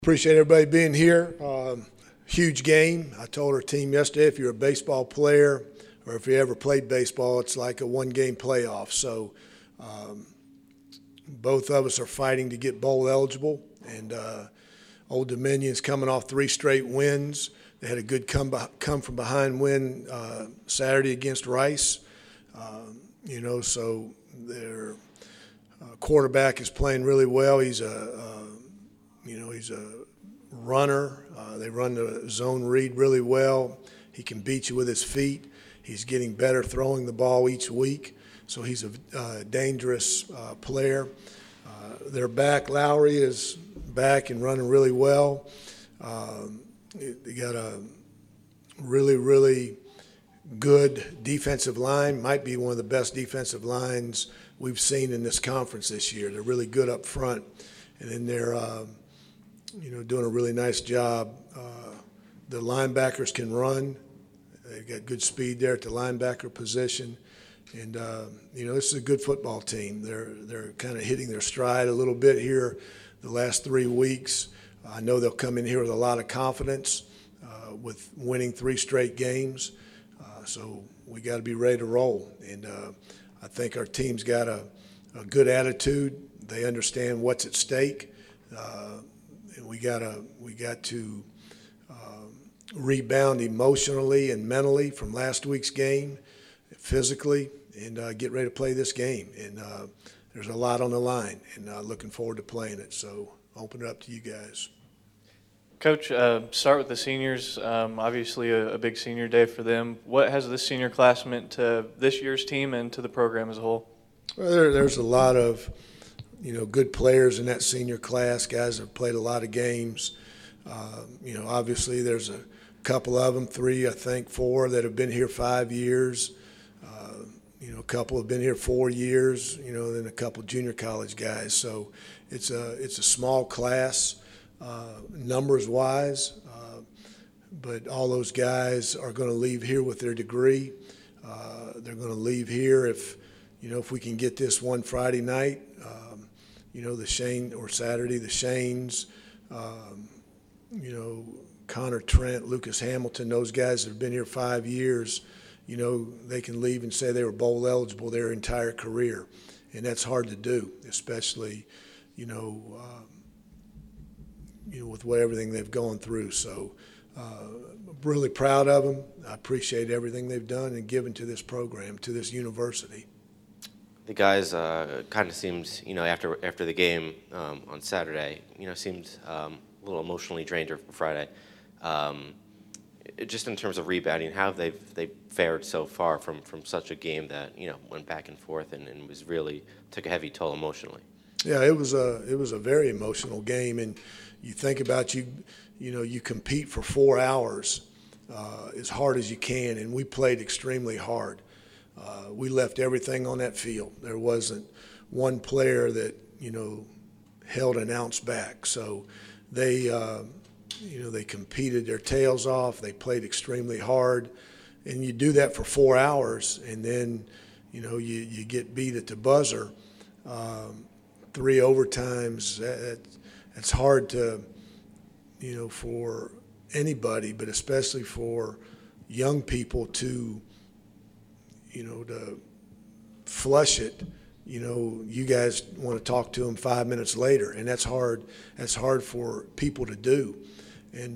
Appreciate everybody being here. Huge game. I told our team yesterday, if you're a baseball player or if you ever played baseball, it's like a one-game playoff. So both of us are fighting to get bowl eligible. And Old Dominion's coming off 3 straight wins. They had a good come from behind win Saturday against Rice. So their quarterback is playing really well. He's a runner. They run the zone read really well. He can beat you with his feet. He's getting better throwing the ball each week. So he's a dangerous player. Their back, Lowry, is back and running really well. They got a really, really good defensive line. Might be one of the best defensive lines we've seen in this conference this year. They're really good up front. And then they're doing a really nice job. The linebackers can run. They've got good speed there at the linebacker position. And, this is a good football team. They're kind of hitting their stride a little bit here the last 3 weeks. I know they'll come in here with a lot of confidence with winning 3 straight games. So we got to be ready to roll. And I think our team's got a good attitude. They understand what's at stake. And we got to rebound emotionally and mentally from last week's game, physically, and get ready to play this game. And there's a lot on the line, and looking forward to playing it. So I'll open it up to you guys. Coach, start with the seniors. Obviously a big senior day for them. What has this senior class meant to this year's team and to the program as a whole? Well, there's a lot of good players in that senior class, guys that have played a lot of games. Obviously there's a couple of them, 3, I think 4, that have been here 5 years. A couple have been here 4 years, then a couple junior college guys. So it's a small class numbers-wise, but all those guys are going to leave here with their degree. They're going to leave here if we can get this one Friday night, the Shane, or Saturday, the Shanes, Connor Trent, Lucas Hamilton, those guys that have been here 5 years, they can leave and say they were bowl eligible their entire career. And that's hard to do, especially, with everything they've gone through. So really proud of them. I appreciate everything they've done and given to this program, to this university. The guys kind of seemed, after the game on Saturday, seemed a little emotionally drained for Friday. Just in terms of rebounding, how they've fared so far from such a game that went back and forth and was really took a heavy toll emotionally. Yeah, it was a very emotional game, and you think about you compete for 4 hours as hard as you can, and we played extremely hard. We left everything on that field. There wasn't one player that held an ounce back. So they competed their tails off. They played extremely hard, and you do that for 4 hours, and then you get beat at the buzzer. 3 overtimes. That's hard to for anybody, but especially for young people to flush it. You guys want to talk to them 5 minutes later, and that's hard. That's hard for people to do. And,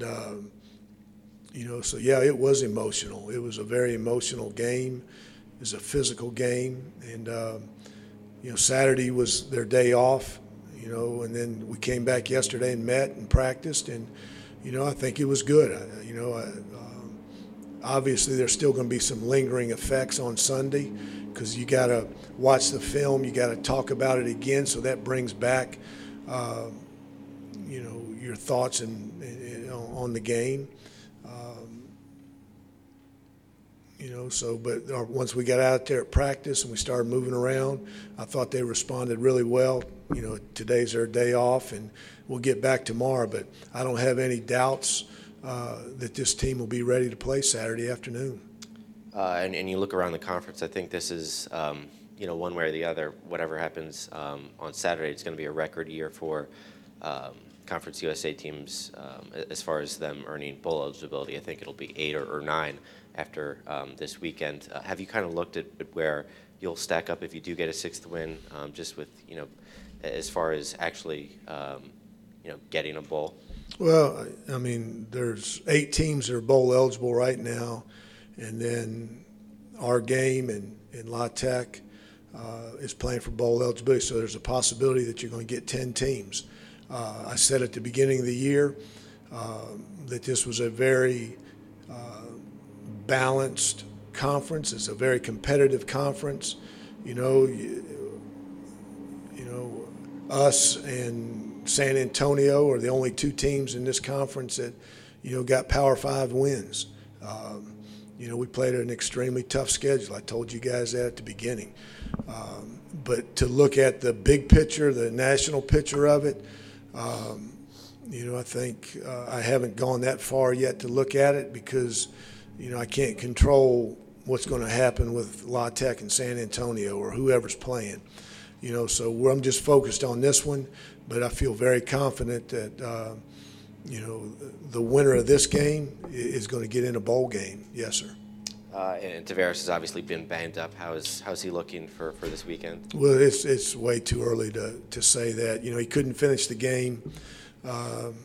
so yeah, it was emotional. It was a very emotional game. It was a physical game. And, Saturday was their day off, and then we came back yesterday and met and practiced. And, I think it was good. Obviously, there's still going to be some lingering effects on Sunday because you got to watch the film. You got to talk about it again, so that brings back, your thoughts on the game. But once we got out there at practice and we started moving around, I thought they responded really well. Today's their day off, and we'll get back tomorrow. But I don't have any doubts that this team will be ready to play Saturday afternoon. And you look around the conference, I think this is, one way or the other, whatever happens on Saturday, it's going to be a record year for Conference USA teams as far as them earning bowl eligibility. I think it'll be 8 or 9 after this weekend. Have you kind of looked at where you'll stack up if you do get a 6th win, just with, as far as actually, getting a bowl? Well, I mean, there's 8 teams that are bowl eligible right now, and then our game and La Tech is playing for bowl eligibility, so there's a possibility that you're going to get 10 teams. I said at the beginning of the year that this was a very balanced conference. It's a very competitive conference. Us and San Antonio are the only 2 teams in this conference that, got Power 5 wins. We played an extremely tough schedule. I told you guys that at the beginning. But to look at the big picture, the national picture of it, I think I haven't gone that far yet to look at it because, I can't control what's going to happen with La Tech and San Antonio or whoever's playing. So I'm just focused on this one, but I feel very confident that, the winner of this game is going to get in a bowl game. Yes, sir. And Tavares has obviously been banged up. How's he looking for this weekend? Well, it's way too early to say that. He couldn't finish the game, and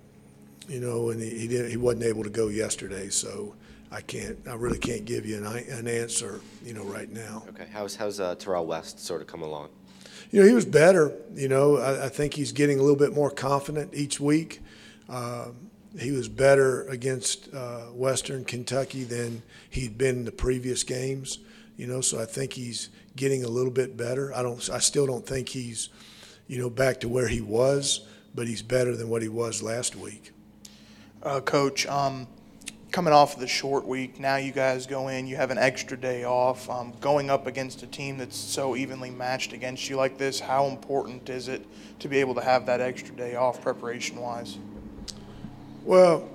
he wasn't able to go yesterday. So I really can't give you an answer, right now. Okay. How's Terrell West sort of come along? He was better. I think he's getting a little bit more confident each week. He was better against Western Kentucky than he'd been in the previous games. So I think he's getting a little bit better. I still don't think he's, back to where he was, but he's better than what he was last week. Coach, coming off of the short week, now you guys go in, you have an extra day off. Going up against a team that's so evenly matched against you like this, how important is it to be able to have that extra day off preparation-wise? Well,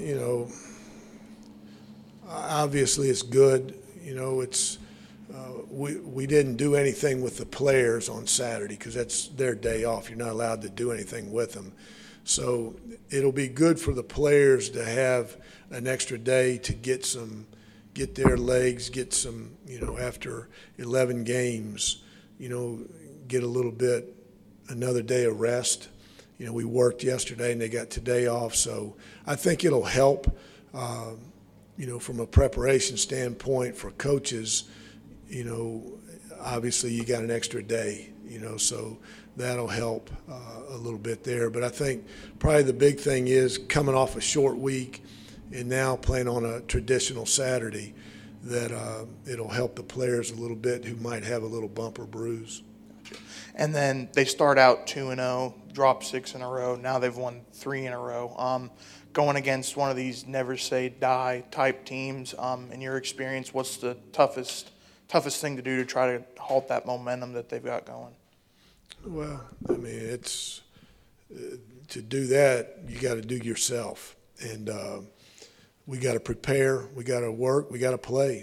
obviously it's good. It's we didn't do anything with the players on Saturday because that's their day off. You're not allowed to do anything with them. So it'll be good for the players to have an extra day to get their legs, get some, after 11 games, get a little bit, another day of rest. We worked yesterday and they got today off. So I think it'll help, from a preparation standpoint for coaches. Obviously you got an extra day, so that'll help a little bit there. But I think probably the big thing is coming off a short week and now playing on a traditional Saturday, that it'll help the players a little bit who might have a little bump or bruise. And then they start out 2-0, drop 6 in a row. Now they've won 3 in a row. Going against one of these never say die type teams, in your experience, what's the toughest thing to do to try to halt that momentum that they've got going? Well, I mean, it's to do that, you got to do yourself. And we got to prepare, we got to work, we got to play,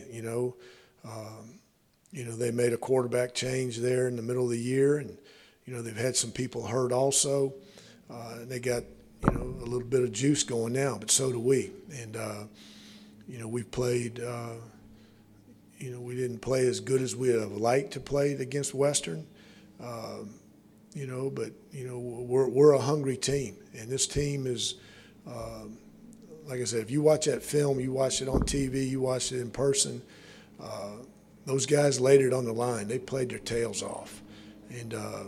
they made a quarterback change there in the middle of the year, and, they've had some people hurt also. And they got, a little bit of juice going now, but so do we. And, we've played, we didn't play as good as we would have liked to play against Western, but, we're a hungry team. And this team is, like I said, if you watch that film, you watch it on TV, you watch it in person, those guys laid it on the line. They played their tails off. And,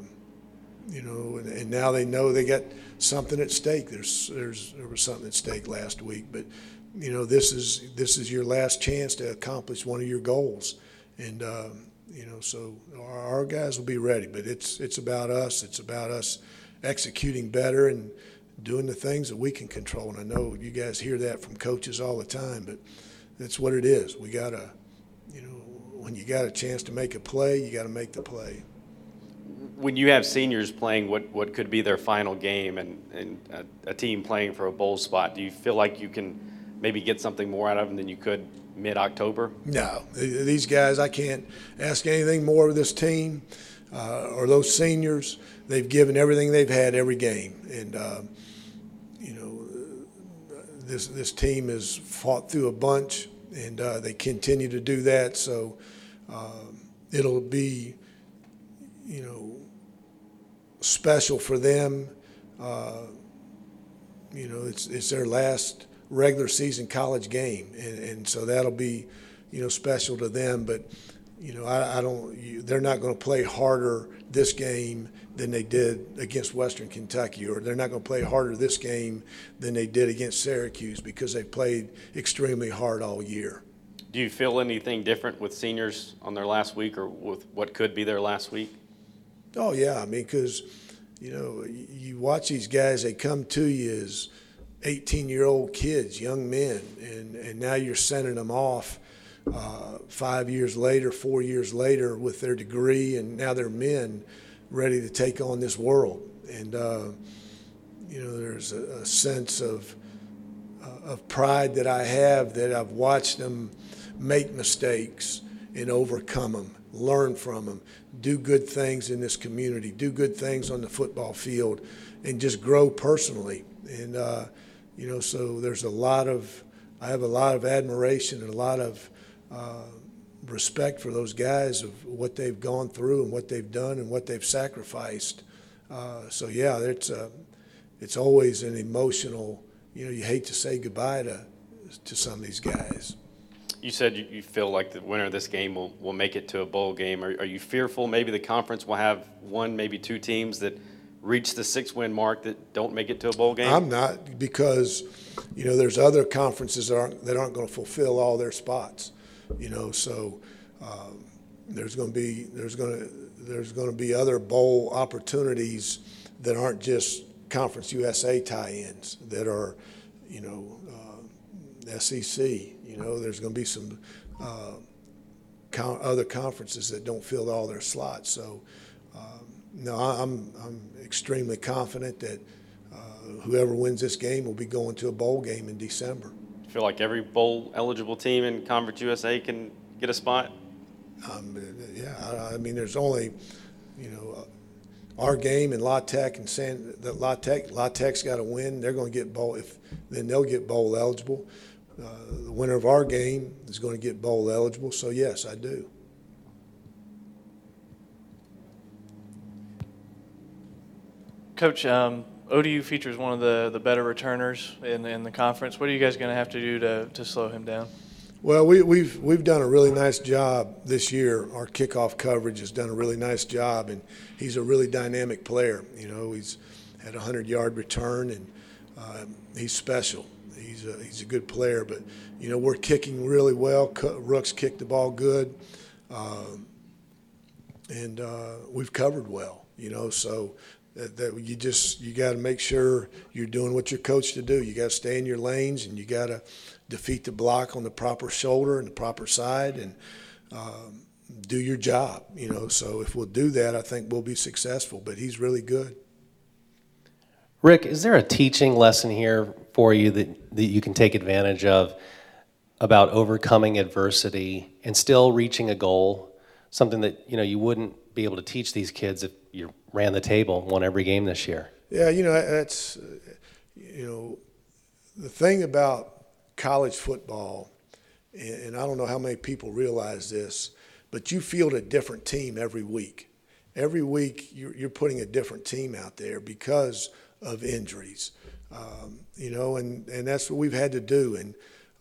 and now they know they got something at stake. There was something at stake last week. But, this is your last chance to accomplish one of your goals. And, so our guys will be ready. But it's about us. It's about us executing better and doing the things that we can control. And I know you guys hear that from coaches all the time, but that's what it is. We got to, when you got a chance to make a play, you got to make the play. When you have seniors playing what could be their final game and a team playing for a bowl spot, do you feel like you can maybe get something more out of them than you could mid-October? No. These guys, I can't ask anything more of this team or those seniors. They've given everything they've had every game. And, this team has fought through a bunch, and they continue to do that. So it'll be, special for them. It's their last regular season college game, and so that'll be, special to them. But they're not going to play harder this game than they did against Western Kentucky, or they're not going to play harder this game than they did against Syracuse, because they played extremely hard all year. Do you feel anything different with seniors on their last week, or with what could be their last week? Oh, yeah. I mean, because, you watch these guys, they come to you as 18-year-old kids, young men, and now you're sending them off 5 years later, 4 years later with their degree, and now they're men ready to take on this world. And, there's a sense of pride that I have that I've watched them make mistakes and overcome them, learn from them, do good things in this community, do good things on the football field, and just grow personally. And, so there's I have a lot of admiration and a lot of respect for those guys, of what they've gone through and what they've done and what they've sacrificed. So yeah, it's always an emotional, you hate to say goodbye to some of these guys. You said you feel like the winner of this game will make it to a bowl game. Are you fearful maybe the conference will have one, maybe two teams that reach the 6-win mark that don't make it to a bowl game? I'm not, because, there's other conferences that aren't going to fulfill all their spots. So there's going to be other bowl opportunities that aren't just Conference USA tie-ins, that are, SEC. There's going to be some other conferences that don't fill all their slots. So no, I'm extremely confident that whoever wins this game will be going to a bowl game in December. You feel like every bowl eligible team in Conference USA can get a spot? Yeah, I mean, there's only, our game and La Tech and La Tech's got to win. They're going to get bowl. Then they'll get bowl eligible. The winner of our game is going to get bowl eligible. So yes, I do. Coach, ODU features one of the better returners in the conference. What are you guys going to have to do to slow him down? Well, we've done a really nice job this year. Our kickoff coverage has done a really nice job, and he's a really dynamic player. He's had a 100-yard return, and he's special. He's a good player, but we're kicking really well. Rooks kicked the ball good, and we've covered well. So that you got to make sure you're doing what you're coached to do. You got to stay in your lanes, and you got to defeat the block on the proper shoulder and the proper side, and do your job. So if we'll do that, I think we'll be successful. But he's really good. Rick, is there a teaching lesson here for you that you can take advantage of about overcoming adversity and still reaching a goal? Something that you wouldn't be able to teach these kids if you ran the table and won every game this year. Yeah, that's the thing about college football, and I don't know how many people realize this, but you field a different team every week. Every week you're putting a different team out there because of injuries, and that's what we've had to do. And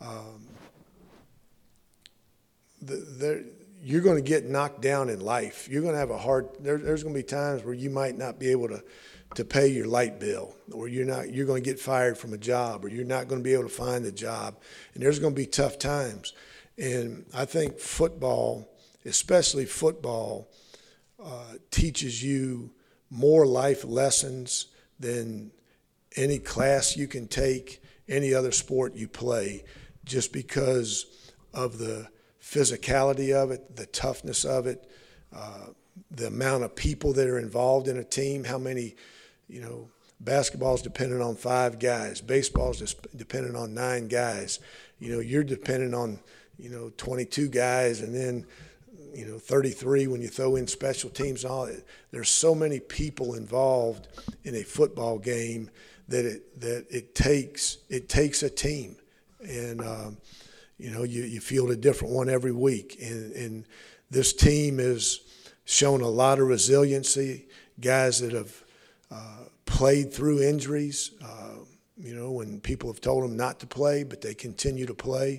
you're going to get knocked down in life. You're going to have there's going to be times where you might not be able to pay your light bill, or you're going to get fired from a job, or you're not going to be able to find a job, and there's going to be tough times. And I think football, especially football, teaches you more life lessons than any class you can take, any other sport you play, just because of the physicality of it, the toughness of it, the amount of people that are involved in a team, how many, basketball's dependent on 5 guys, baseball's just dependent on 9 guys. You're dependent on, 22 guys, and then, 33 when you throw in special teams and all. There's so many people involved in a football game that it takes a team, and you field a different one every week, and this team has shown a lot of resiliency. Guys that have played through injuries, when people have told them not to play, but they continue to play.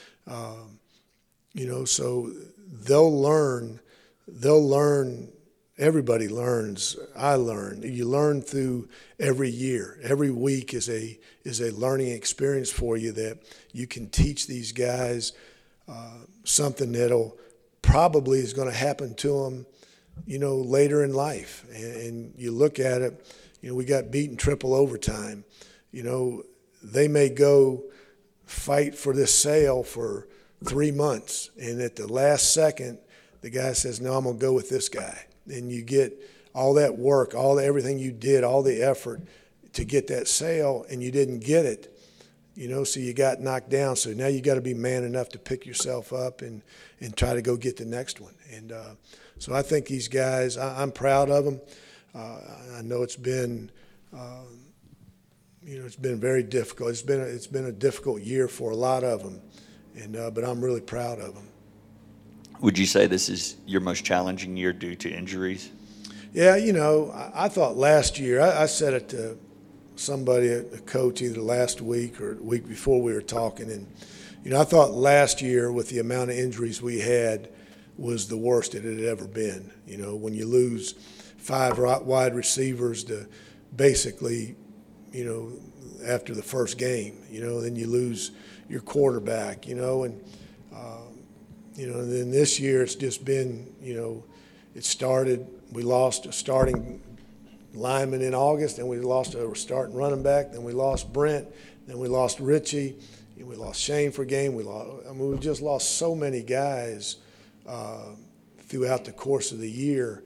So they'll learn. Everybody learns. I learn. You learn through every year. Every week is a learning experience for you that you can teach these guys something that'll probably is going to happen to them, later in life. And you look at it, we got beaten triple overtime. They may go fight for this sale for 3 months, and at the last second, the guy says, "No, I'm going to go with this guy." And you get all that work, everything you did, all the effort to get that sale, and you didn't get it, so you got knocked down. So now you got to be man enough to pick yourself up and try to go get the next one. And so I think these guys, I'm proud of them. I know it's been, it's been very difficult. It's been a difficult year for a lot of them, but I'm really proud of them. Would you say this is your most challenging year due to injuries? Yeah, I thought last year, I said it to somebody, a coach, either last week or the week before we were talking, and, I thought last year with the amount of injuries we had was the worst it had ever been. When you lose 5 wide receivers to basically, after the first game, then you lose your quarterback, and then this year it's just been, it started, we lost a starting lineman in August, then we lost a starting running back, then we lost Brent, then we lost Richie, and we lost Shane for a game. We just lost so many guys throughout the course of the year.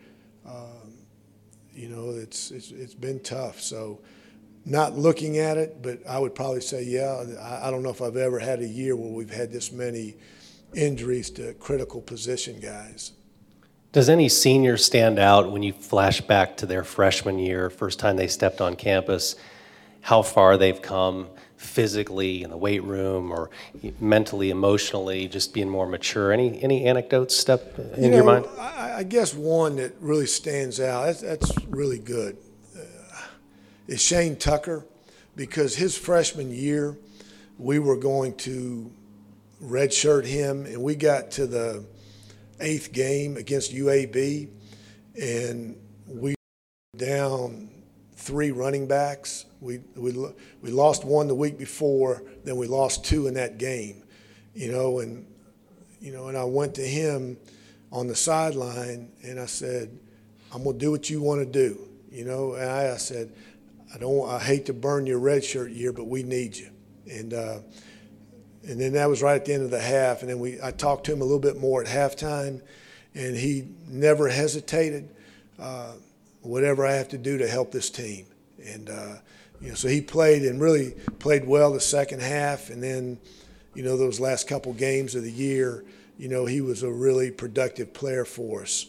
It's been tough. So not looking at it, but I would probably say, yeah, I don't know if I've ever had a year where we've had this many injuries to critical position guys. Does any senior stand out when you flash back to their freshman year, first time they stepped on campus, how far they've come physically in the weight room or mentally, emotionally, just being more mature? Any anecdotes step in your mind? I guess one that really stands out, that's really good, is Shane Tucker, because his freshman year, we were going to redshirt him, and we got to the 8th game against UAB, and we were down 3 running backs. We lost 1 the week before, then we lost 2 in that game, and I went to him on the sideline and I said, "I'm gonna do what you want to do," and I said, I hate to burn your redshirt year, but we need you, and then that was right at the end of the half, and then I talked to him a little bit more at halftime, and he never hesitated. Whatever I have to do to help this team, and so he played and really played well the second half, and then those last couple games of the year, he was a really productive player for us.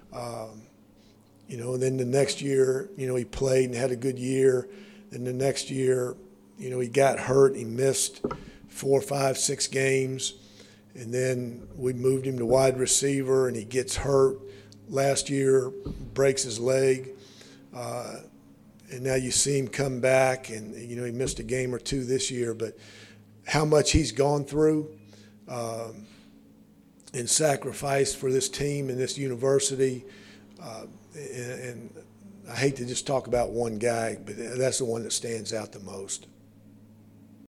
And then the next year, he played and had a good year. Then the next year, he got hurt. He missed 4, 5, 6 games. And then we moved him to wide receiver, and he gets hurt. Last year, breaks his leg. And now you see him come back, and, he missed a game or 2 this year. But how much he's gone through and sacrificed for this team and this university. And I hate to just talk about one guy, but that's the one that stands out the most.